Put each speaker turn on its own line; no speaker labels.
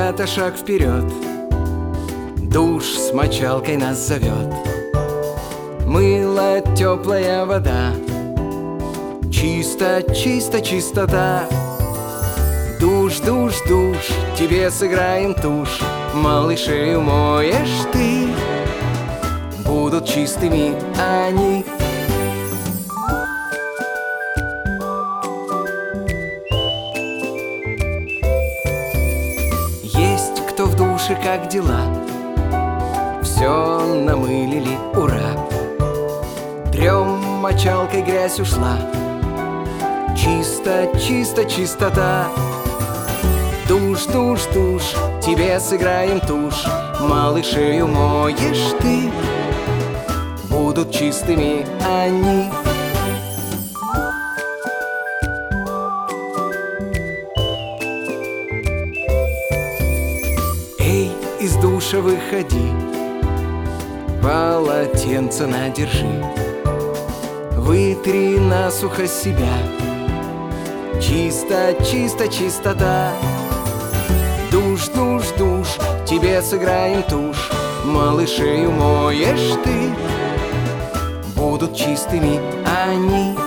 Ребята, шаг вперед, душ с мочалкой нас зовет. Мыло, теплая вода, чисто, чисто, чистота. Душ, душ, душ, тебе сыграем тушь. Малышей умоешь ты, будут чистыми они. Есть кто в душе, как дела? Все намылили, ура! Трем мочалкой грязь ушла. Чисто, чисто, чистота. Душ, душ, душ, тебе сыграем тушь. Малышей умоешь ты, будут чистыми они. Эй, из душа выходи, полотенце надержи. Вытри насухо себя. Чисто, чисто, чистота. Душ, душ, душ, тебе сыграем тушь. Малышей умоешь ты, будут чистыми они.